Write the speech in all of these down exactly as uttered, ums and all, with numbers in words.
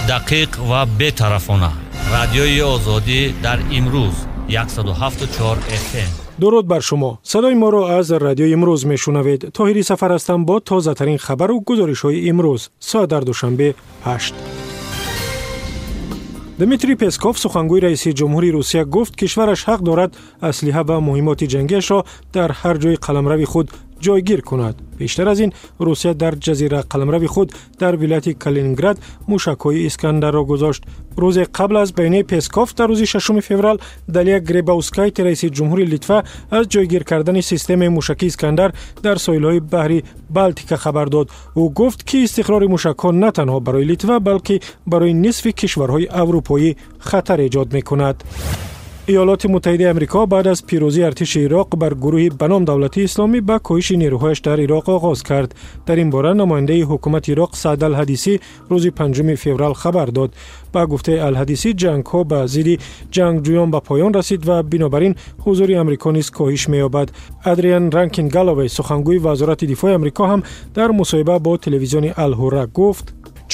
دقیق و بی‌طرفانه. رادیوی آزادی در امروز صد و هفت و چهار اف ام. درود بر شما. صدای ما را از رادیو امروز میشنوید. طاهری سفر هستم با تازه ترین خبر و گزارش‌های امروز. ساعت در دوشنبه هشت. دمیتری پسکوف سخنگوی رئیس جمهوری روسیه گفت کشورش حق دارد اسلحه و مهمات جنگیش را در هر جای قلمرو خود جایگیر کند. بیشتر از این، روسیه در جزیره قلمرو خود در ولایت کالینینگراد موشک‌های اسکندر را گذاشت. روز قبل از بیانیه پسکوف در روز ششم فوریه، دالیا گریباوسکایت رئیس جمهوری لیتوا از جایگیر کردن سیستم موشکی اسکندر در ساحل‌های بحری بالتیک خبر داد. او گفت که استقرار موشک‌ها نه تنها برای لیتوا بلکه برای نصف کشورهای اروپایی خطر ایجاد می‌کند. ایالات متحده آمریکا بعد از پیروزی ارتش عراق بر گروه به نام دولت اسلامی به کاهش نیروهایش در عراق آغاز کرد. در این باره نماینده حکومت عراق سعد الحدیثی روز پنجم فوریه خبر داد. با گفته الحدیثی، جنگ‌ها به ضد جنگجویان به پایان رسید و بنابراین حضور آمریکا نیز کاهش می‌یابد. ادریان رانکین گالاوی سخنگوی وزارت دفاع آمریکا هم در مصاحبه با تلویزیون الهورا گفت: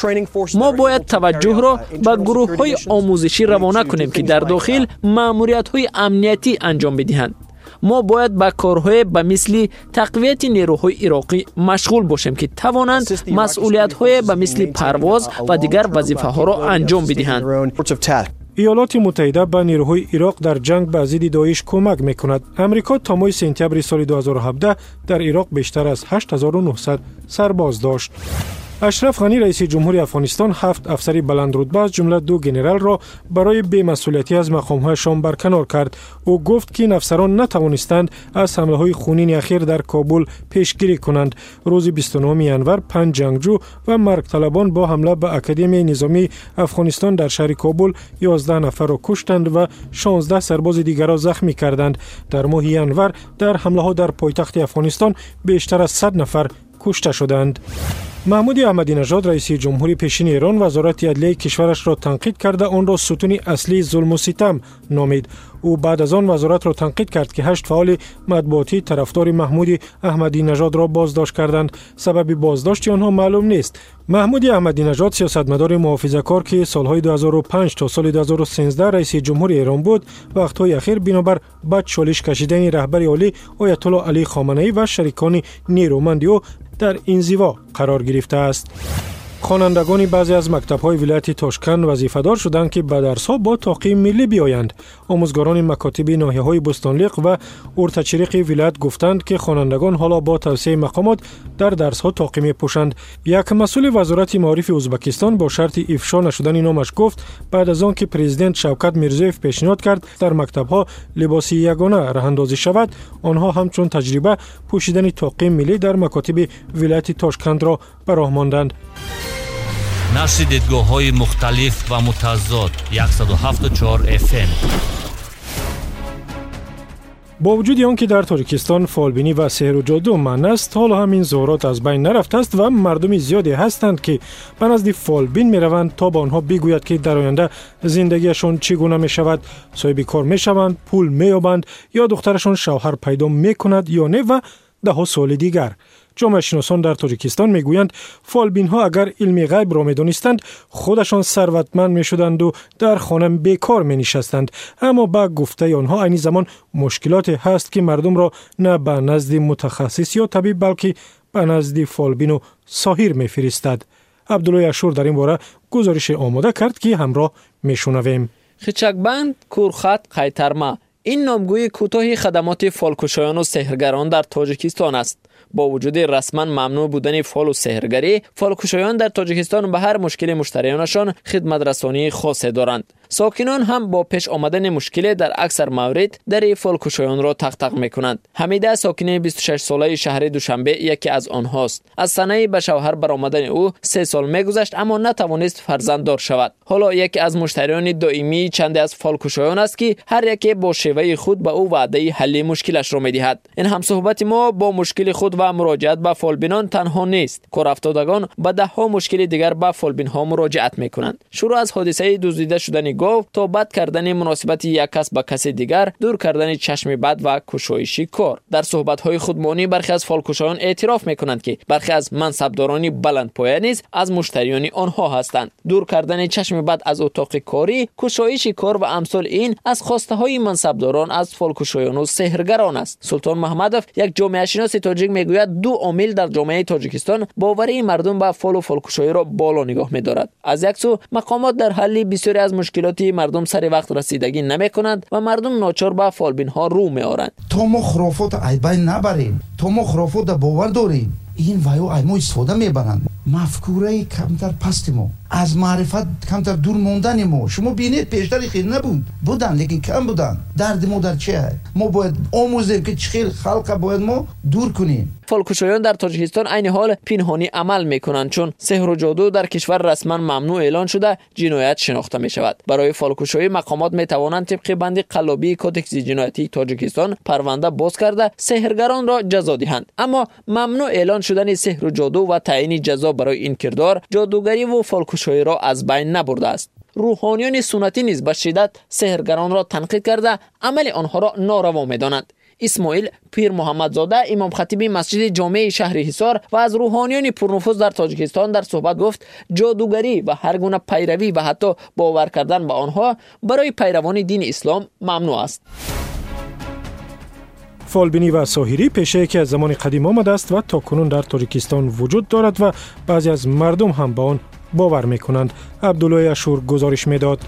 ما باید توجه را به گروه‌های آموزشی روانه کنیم که در داخل مأموریت‌های امنیتی انجام بدهند. ما باید به کارهای به مثل تقویت نیروهای عراقی مشغول باشیم که توانند مسئولیت‌های به مثل پرواز و دیگر وظیفه‌ها را انجام بدهند. ایالات متحده به نیروهای عراق در جنگ با ضد داعش کمک می‌کند. آمریکا تا ماه سپتامبر سال دو هزار و هفده در عراق بیشتر از هشت هزار و نهصد سرباز داشت. اشرف غنی رئیس جمهوری افغانستان هفت افسر بلندرتبه از جمله دو ژنرال را برای بی‌مسئولیتی از مقام‌هایشان برکنار کرد. او گفت که این افسران نتوانستند از حمله‌های خونین اخیر در کابل پیشگیری کنند. روز بیست و نهم ژانویه پنج جنگجو و مرگ طلبان با حمله به اکادمی نظامی افغانستان در شهر کابل یازده نفر را کشتند و شانزده سرباز دیگر را زخمی کردند. در ماه ژانویه در حمله‌ها در پایتخت افغانستان بیشتر از صد نفر کشته شدند. محمود احمدی نژاد رئیس جمهوری پیشین ایران وزارت عدلیه کشورش را تنقید کرده آن را ستون اصلی ظلم و ستم نامید. او بعد از آن وزارت را تنقید کرد که هشت فعال مطبوعاتی طرفدار محمود احمدی نژاد را بازداشت کردند. سبب بازداشت آنها معلوم نیست. محمود احمدی نژاد سیاستمدار محافظه‌کار که سالهای دو هزار و پنج تا سال دو هزار و سیزده رئیس جمهوری ایران بود، وقت‌های اخیر بنابر بد چالش کشیدن رهبر عالی آیت الله علی خامنه‌ای و شریکان نیرومند او در انزوا قرار گرفته است. خوانندگان بعضی از مکتب‌های ولایت تاشکند وظیفه‌دار شدند که به درس‌ها با طاقه ملی بیایند. آموزگاران مکاتب ناحیه‌های بستانلیق و ارتچریق ولایت گفتند که خوانندگان حالا با توسعه مقامات در درس‌ها طاقه می‌پوشند. یک مسئول وزارت معارف ازبکستان با شرط افشا نشدن نامش گفت بعد از آن که پرزیدنت شوکت میرزیوف پیشنهاد کرد در مکتب‌ها لباس یگانه راه‌اندازی شود، آنها همچون تجربه پوشیدن طاقه ملی در مکاتب ولایت تاشکند را به راه ماندند. نشر دیدگاه‌های مختلف و متضاد صد و هفت و چهار اف ام. با وجود آنکه در تاجیکستان فالبینی و سحر و جادو ممنوع است، حالا همین ظاهرات از بین نرفته است و مردم زیادی هستند که به نزد فالبین میروند تا به آنها بگوید که در آینده زندگیشان چگونه می شود، صاحب کار می شوند، پول می یابند یا دخترشان شوهر پیدا می کند یا نه و ده ها سال دیگر. جامعه شناسان در تاجیکستان میگویند فالبین ها اگر علم غیب را میدانستند خودشان ثروتمند میشدند و در خانه بیکار می نشستند. اما با گفته آنها این زمان مشکلاتی هست که مردم را نه به نزد متخصص یا طبیب بلکه به نزد فالبین و ساحر میفرستد. عبدالله اشور در این باره گزارش آماده کرد که همراه میشنویم. خچکبند کورخط قیترما این نامگوی کوتاه خدمات فالکشایان و سحرگران در تاجیکستان است. با وجود رسما ممنوع بودن فال و سحرگری، فالکشایان در تاجیکستان به هر مشکل مشتریانشان خدمت رسانی خاصی دارند. ساکنان هم با پیش آمدن مشکل در اکثر موارد در فالکشایان را تق تق میکنند. حمیده ساکن بیست و شش ساله شهر دوشنبه یکی از آنهاست. از سنه به شوهر برآمدن او سه سال میگذشت اما نتوانست فرزند دار شود. حالا یکی از مشتریان دائمی چند از فالکشایان است که هر یکی با شیوه خود به او وعده حل مشکلش را میدهد. این هم صحبت ما با مشکل خود و مراجعت به فالبینان تنها نیست. کارافتادگان به ده ها مشکل دیگر به فالبین ها مراجعت میکنند. شروع از حادثه دزدیده شدن گاو تا بد کردن مناسبت یک کس به کس دیگر، دور کردن چشم بد و کشایشی کار. در صحبت های خودمانی برخی از فالکشایان اعتراف میکنند که برخی از منصبداران بلندپایه نیز از مشتریان آنها هستند. دور کردن چشم بد از اتاق کاری، کشایشی کار و امثال این از خواسته های منصبداران از فالکشایان و سحرگران است. سلطان محمدوف، یک جامعه شناس تاجیک، میگوید دو عامل در جامعه تاجیکستان باوری مردم به فال و فالکشایی را بالا نگاه می‌دارد. از یک سو مقامات در حل بسیاری از مشکلات مردم سر وقت رسیدگی نمی‌کنند و مردم ناچار به فالبین ها رو می‌آورند. تو ما خرافات ایبای نبریم، تو ما خرافات باور داریم. این وایو ایمو استفاده میبرند. مفکوره کمتر پست ما، از معرفت کمتر دور موندن ما. شما بینید پیشتر خیلی نبود، بودن لیکن کم بودن. درد ما در چه است؟ ما باید آموزیم که چخیل خلق باید ما دور کنیم. فالکشایان در تاجیکستان عین حال پنهانی عمل میکنند، چون سحر و جادو در کشور رسما ممنوع اعلان شده جنایت شناخته می شود. برای فالکشایی مقامات می توانند طبق بند قلابی کودکس جنایتی تاجیکستان پرونده باز کرده سحرگران را جزا دهند. اما ممنوع اعلان شدن سحر و جادو و تعیین جزا برای این کردار جادوگری و فالکشایی را از بین نبرده است. روحانیان سنتی نیز به شدت سحرگران را تنقید کرده عمل آنها را ناروا می‌دانند. اسماعیل پیر محمدزاده، امام خطیب مسجد جامع شهر حصار و از روحانیان پرنفوذ در تاجیکستان در صحبت گفت جادوگری و هر گونه پیروی و حتی باور کردن به آنها برای پیروان دین اسلام ممنوع است. فالبینی و ساحری پیشه که از زمان قدیم آمده است و تاکنون در تاجیکستان وجود دارد و بعضی از مردم هم به آن باور میکنند. عبدالله اشور گزارش میداد.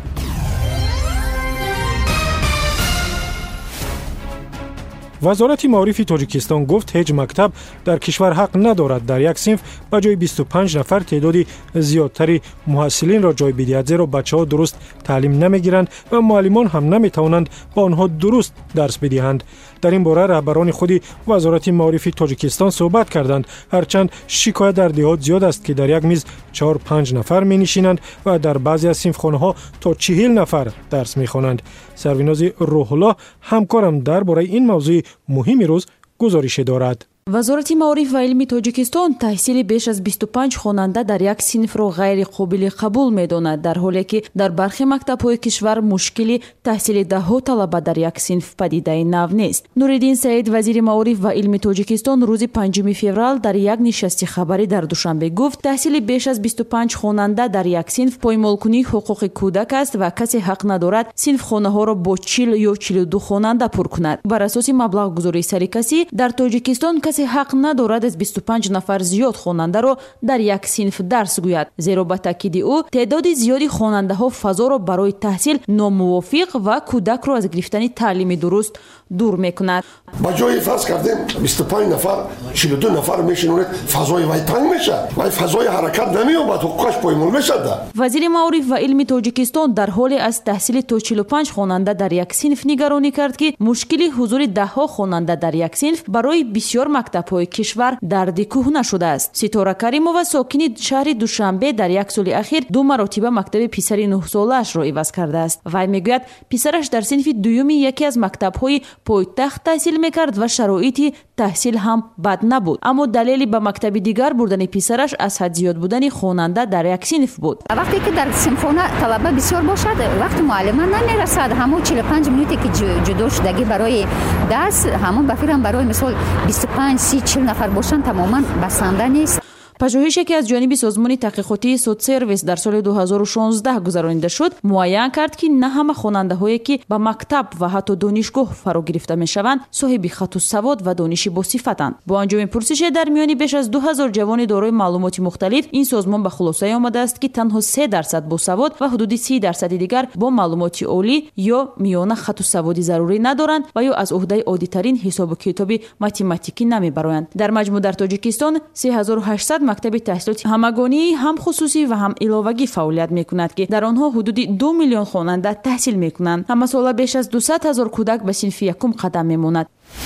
وزارت معارف تاجیکستان گفت هیچ مکتب در کشور حق ندارد در یک صنف به جای بیست و پنج نفر تعدادی زیادتری محصلین را جای بدهد، زیرا بچه‌ها درست تعلیم نمیگیرند و معلمان هم نمیتوانند با آنها درست درس بدهند. در این باره رهبران خود وزارت معارف تاجیکستان صحبت کردند، هرچند شکایت در دهات زیاد است که در یک میز چهار پنج نفر می نشینند و در بعضی از صنفخانه‌ها تا چهل نفر درس میخوانند. سروناز روح الله همکارم درباره این موضوع مهمی روز گزارش دارد. وزارت معارف و علم تاجیکستان تحصیل بیش از بیست و پنج خواننده در یک صنف را غیر قابل قبول می‌داند، در حالی که در برخی مکتب‌های کشور مشکل تحصیل ده ها طلبه در یک صنف پدیده نو نیست. نورالدین سعید، وزیر معارف و علم تاجیکستان، روز پنجم فوریه در یک نشست خبری در دوشنبه گفت تحصیل بیش از بیست و پنج خواننده در یک صنف پایمال‌کنی حقوق کودک است و کسی حق ندارد صنفخانه‌ها را با چهل یا چهل و دو خواننده پر کند. بر اساس مبلغ گذاری سرکسی در تاجیکستان کسی حق ندارد از بیست و پنج نفر زیاد خواننده را در یک صنف درس گوید، زیرا به تاکید او تعداد زیادی خواننده ها فضا را برای تحصیل ناموافق و کودک را از گرفتن تعلیم درست دور میکند. با جای فرض کردیم بیست و پنج نفر چهل و دو نفر میشینونه، فضای وای تنگ میشه و فضای حرکت نمیومد، حقوقش پایمال میشه. وزیر معارف و علم تاجیکستان در حال از تحصیل تا چهل و پنج خواننده در یک صنف نگرانی کرد که مشکل حضور ده ها خواننده در یک صنف برای بسیار مکتب‌های کشور درد کهنه شده است. ستاره کریمова ساکن شهر دوشنبه در یک سال اخیر دو مرتبه مکتب پسر نه سالش را عوض کرده است. وی میگوید پسرش در صنف دوم یکی از مکتب‌های پایتخت تحصیل میکرد و شرایط تحصیل هم بد نبود، اما دلیلی به مکتب دیگر بردن پسرش از حد زیاد بودن خواننده در یک صنف بود. وقتی که در صنفخانه طلبه بسیار باشد، وقت معلمان نمیرسد، همون چهل و پنج منوتی که جدا شدگی برای درس، همون بفیرم برای مثال بیست و پنج سی چهل نفر باشن تماما بسنده نیست. پژوهشی که از جانب سازمان تحقیقاتی سود سرویس در سال دو هزار و شانزده گذرانیده شد معین کرد که نه همه خواننده‌هایی که به مکتب و حتی دانشگاه فرا گرفته می‌شوند صاحب خط و سواد و دانش با صفتند. با انجام پرسش در میان بیش از دو هزار جوان دارای معلومات مختلف، این سازمان به خلاصه آمده است که تنها سه درصد با سواد و حدود سی درصد دیگر با معلومات عالی یا میانه خط و سوادی ضروری ندارند و یا از عهده عادی‌ترین حساب و کتاب متماتیکی نمیبرند. در مجموع در تاجیکستان سه هزار و هشتصد مکتب تحصیلات همگانی، هم خصوصی و هم علاوگی فعالیت میکند که در آنها حدود دو میلیون خواننده تحصیل میکنند. همه ساله بیش از دویست هزار کودک به صنف یکم قدم میماند.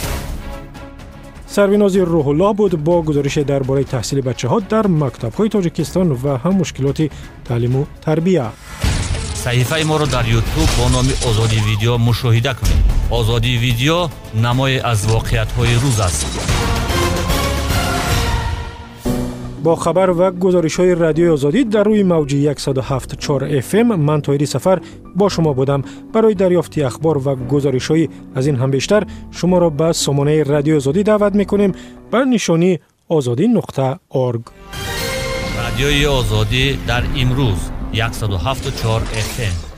سروناز روح الله بود با گزارش درباره تحصیل بچه‌ها در مکتب‌های تاجیکستان و هم مشکلات تعلیم و تربیت. صحیفه ما را در یوتیوب با نام آزادی ویدیو مشاهده کنید. آزادی ویدیو نمای از واقعیت‌های روز است. با خبر و گزارش‌های رادیوی آزادی در روی موج صد و هفت و چهار اف ام من طاهری سفر با شما بودم. برای دریافت اخبار و گزارش‌های از این هم بیشتر شما را به سامانه رادیوی آزادی دعوت می‌کنیم به نشانی آزادی نقطه اورگ. رادیوی آزادی در امروز صد و هفت و چهار اف ام